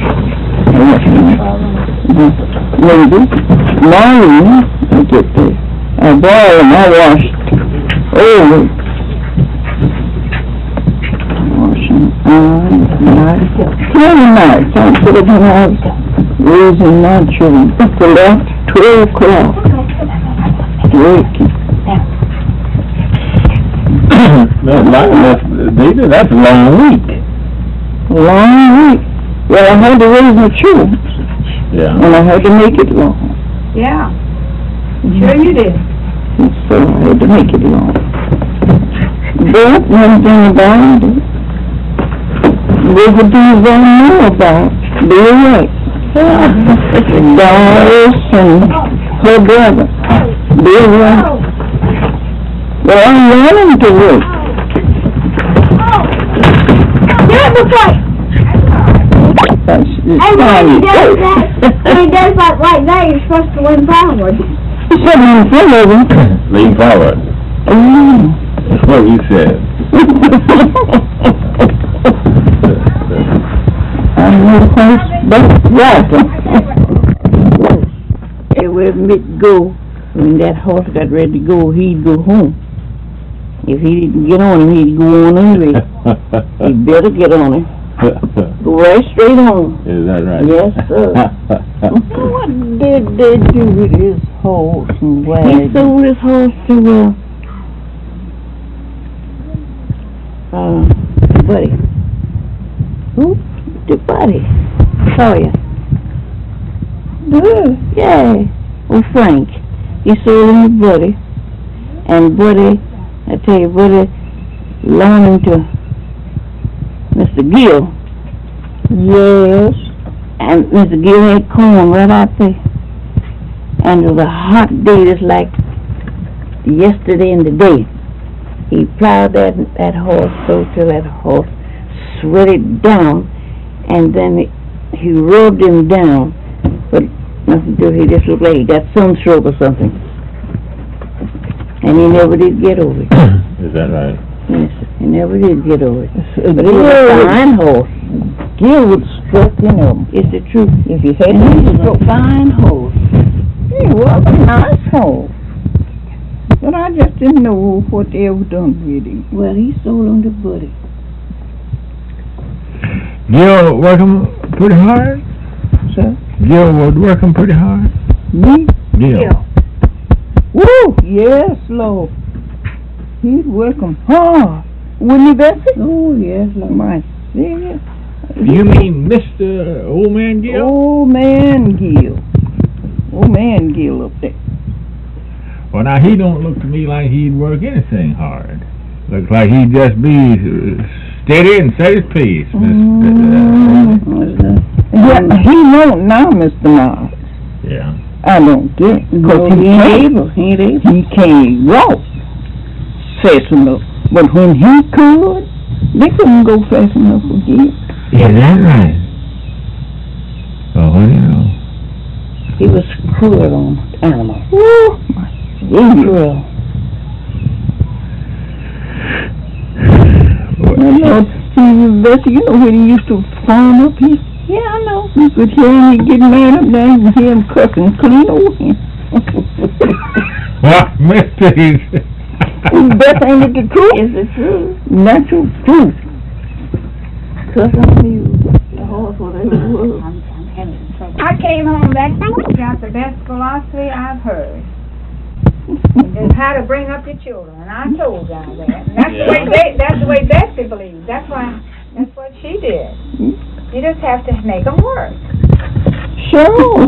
Maybe, morning, I get there. I boil and I wash over. Washing nights. 20 nights. I put it when I was raising my children. Till after 12 o'clock. Waking. That's a long week. Long week. Well, I had to raise my children. Yeah. And I had to make it long. Yeah. Sure you did. So I had to make it long. But one thing about it, there's a things I know about. They're right. Doris and her brother. They're right. Well, I'm learning to work. Yeah, that's right. And when he does like that, you're supposed to lean forward. He said lean forward. Lean forward. That's what you said. I know that's right. Everywhere Mick go, when that horse got ready to go, he'd go home. If he didn't get on him, he'd go on anyway. He'd better get on him. Go right straight home. Is that right? Yes, sir. What did they do with his horse and wagon? He sold his horse to, Buddy. Who? To Buddy. Sawyer. Yeah. Oh, Frank. He sold him to Buddy. And Buddy, I tell you, Buddy loaned him to Mr. Gill. Yes. And Mr. Gill had corn right out there. And it was a hot day, just like yesterday and today. He plowed that horse so till that horse sweated down, and then he rubbed him down. But nothing to do, he just looked like he got sunstroke or something. And he never did get over it. Is that right? Yes, he never did get over it. But he was a fine horse. Gill would struck, you know. It's the truth. If he had a fine horse. He was a nice horse. But I just didn't know what they ever done with him. Well, he sold him to Buddy. Gil working pretty hard? Sir? Gil was working pretty hard? Me? Gil. Woo! Yes, Lord. He'd work him hard. Wouldn't he, Bessie? Oh, yes, Lord. My Savior. You mean Mr. Old Man Gil? Old Man Gil. Old Man Gil up there. Well, now, he don't look to me like he'd work anything hard. Looks like he'd just be steady and set his pace. Yeah, he won't now, Mr. Miles. Yeah. I don't get it. Because he ain't able. He can't walk fast enough. But when he could, they couldn't go fast enough again. Is that right? Oh, what do you know? He was cruel on animals. Oh, my cruel. You know when he used to farm up here? Yeah, I know. You could hear him get mad up there. You could hear him cussing clean over him. What, Mr. That ain't the truth. It's the truth. Natural truth. Cussing on you. The horse, whatever it was. I came home that day, got the best philosophy I've heard. Just how to bring up your children, and I told God that. And that's the way Bessie believes. That's what she did. You just have to make them work. Sure.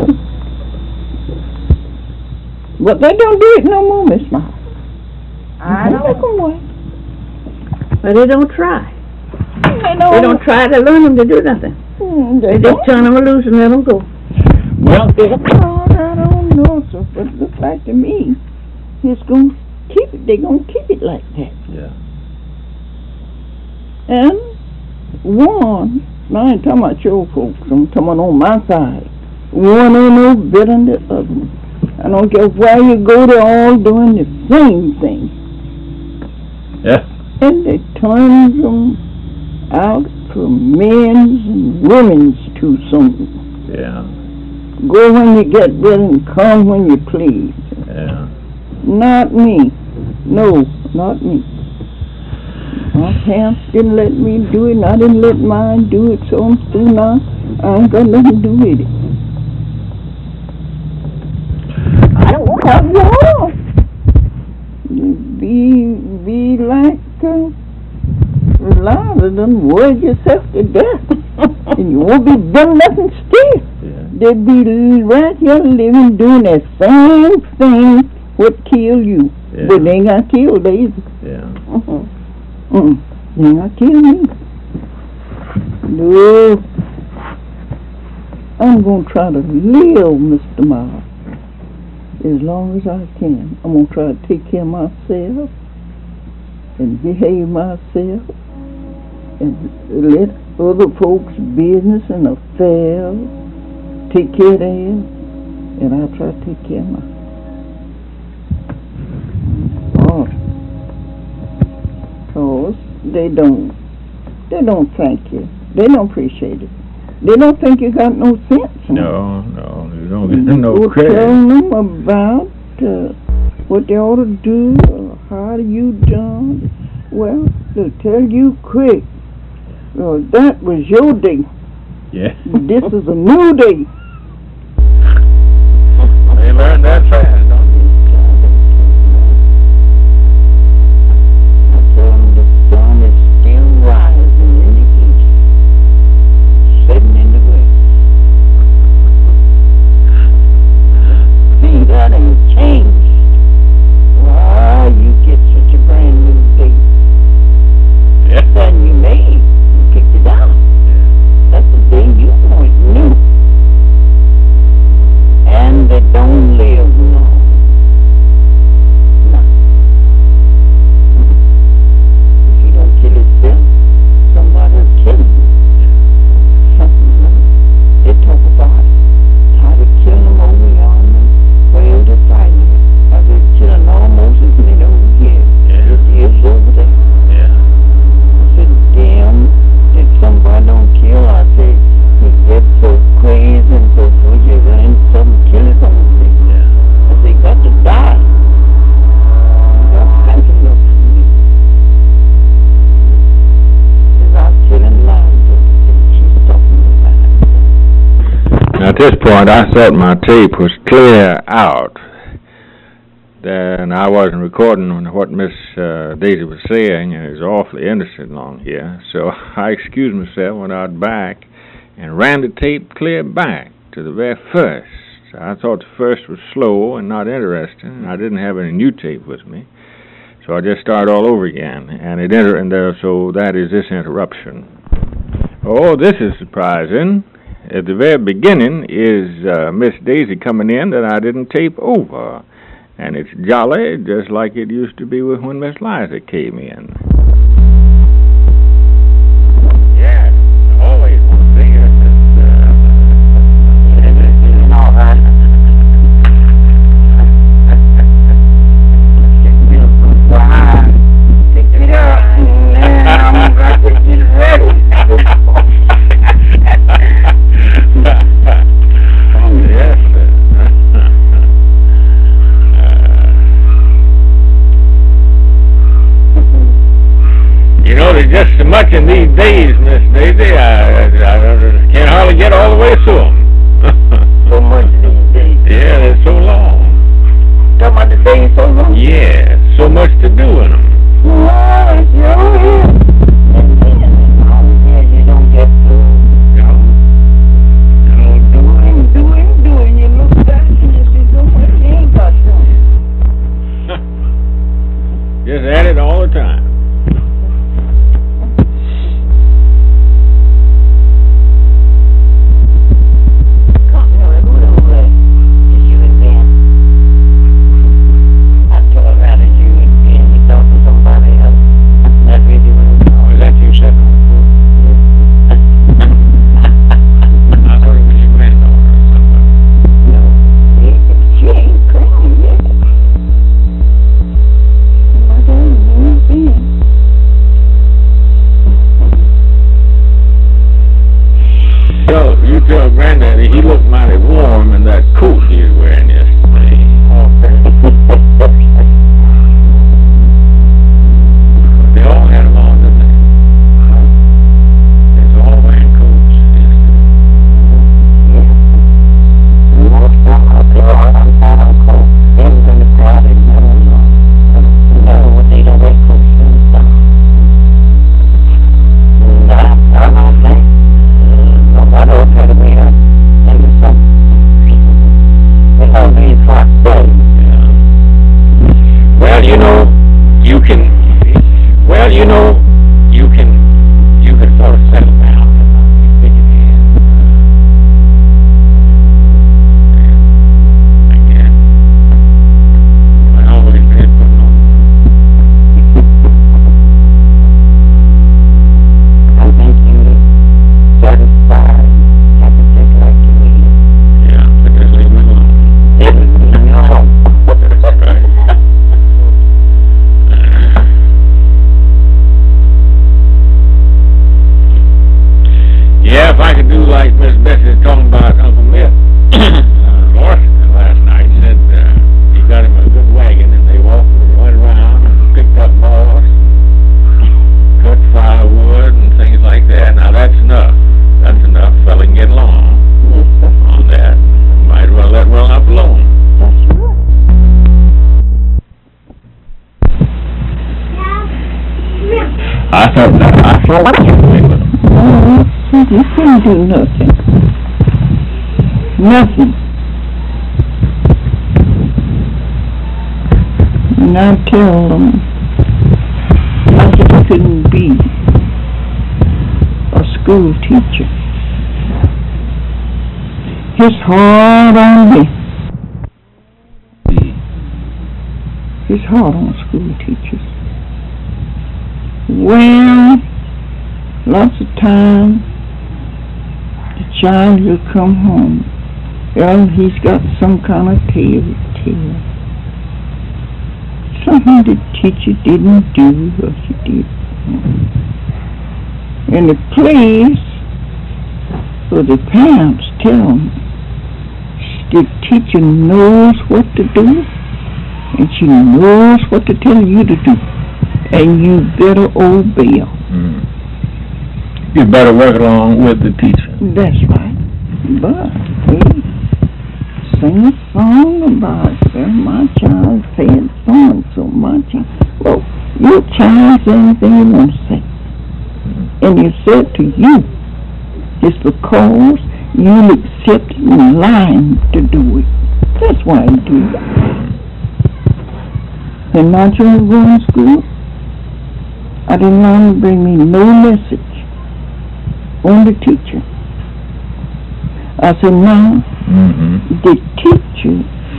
But they don't do it no more, Miss Miles. I know. Make them work. But they don't try. They don't try to learn them to do nothing. They just turn them loose and let them go. Well, I don't know, sir, but it looks like to me it's going to keep it. They're going to keep it like that. Yeah. And one, I ain't talking about your folks, I'm talking about on my side. One ain't no better than the other one. I don't care where you go, they're all doing the same thing. Yeah. And they turn them out from men's and women's twosome. Yeah. Go when you get ready and come when you please. Yeah. Not me. No, not me. My parents didn't let me do it, and I didn't let mine do it, so I'm through now. I ain't got nothing to do with it. I don't have y'all. Be like louder than work yourself to death. And you won't be done nothing still. Yeah. They'll be right here living doing that same thing what kill you. Yeah. But they ain't gonna kill Daisy. Yeah. They ain't gonna kill me. No. I'm gonna try to live, Mr. Miles, as long as I can. I'm gonna try to take care of myself and behave myself and let other folks' business and affairs take care of theirs, and I'll try to take care of mine. Because they don't thank you. They don't appreciate it. They don't think you got no sense. No, you don't get no credit. Tell them about what they ought to do, or how you done. Well, they'll tell you quick. That was your day. Yeah. This is a new day. They learned that fast, don't they? The sun is still rising in the east, setting in the west. See, that ain't changed. Why, you get such a brand new day. Yeah. Then you made. You picked it out. That's the day you want new. And they don't live long. No. If you don't kill yourself, somebody will kill you. They talk about how to kill them over yonder, where they're fighting. How they're killing almost as many over here as it is over there. Yeah. I said, damn, if somebody don't kill, I say, he gets so crazy and so forth, you run into something, kill his own thing. Yeah. I say, you got to die. You got to think enough for me. They're out killing lives of them. She's talking about it. Now, at this point, I thought my tape was clear out. Then I wasn't recording what Miss Daisy was saying, and it was awfully innocent along here. So I excused myself, went out back, and ran the tape clear back to the very first. I thought the first was slow and not interesting, and I didn't have any new tape with me. So I just started all over again, and so that is this interruption. Oh, this is surprising. At the very beginning is Miss Daisy coming in that I didn't tape over. And it's jolly, just like it used to be when Miss Liza came in. Yeah, always want to see her. All right. Pick it up. Now I'm going to get ready. Yes, sir. You know, there's just so much in these days, Miss Daisy, I can't hardly get all the way through them. So much these days. Yeah, they're so long. Talking about the days so long? Yeah, so much to do in them. Well, it sure is. And then, you don't get through. Doing. You look back and you see so much you ain't got done. Just at it all the time. You and Ben. I told her that you and Ben, you thought it was if I could do like Miss Bessie talking about Uncle Mitt, Lawson last night, said he got him a good wagon, and they went around and picked up moss, cut firewood and things like that. Now that's enough. That's enough. Fella can get along on that. Might as well let well up alone. That's right. I thought what you think with him. Oh, you can't do nothing. Nothing. And I tell them, I just couldn't be a school teacher. It's hard on me. It's hard on school teachers. Well, lots of times the child will come home. Well, he's got some kind of tale to tell. Something the teacher didn't do or she did. And the place where the parents tell them the teacher knows what to do and she knows what to tell you to do. And you better obey her. You better work along with the teacher. That's right. But we sing a song about my child said so and so. My child. Well, your child says anything you want to say. And you said to you, it's because you'll accept in line to do it. That's why you do it. And my children going to school, I didn't want to bring me no message on the teacher. I said, now, the teacher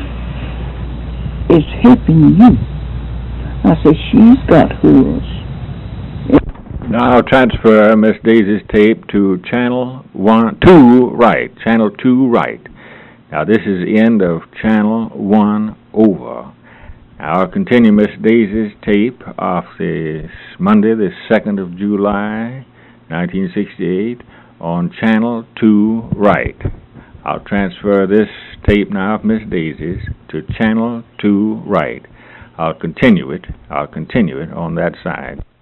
is helping you. I said, she's got hers. Now I'll transfer Miss Daisy's tape to channel 2 right. Channel 2 right. Now this is the end of channel 1 over. I'll continue Miss Daisy's tape of this Monday, the 2nd of July, 1968, on Channel 2 Right. I'll transfer this tape now of Miss Daisy's to Channel 2 Right. I'll continue it on that side.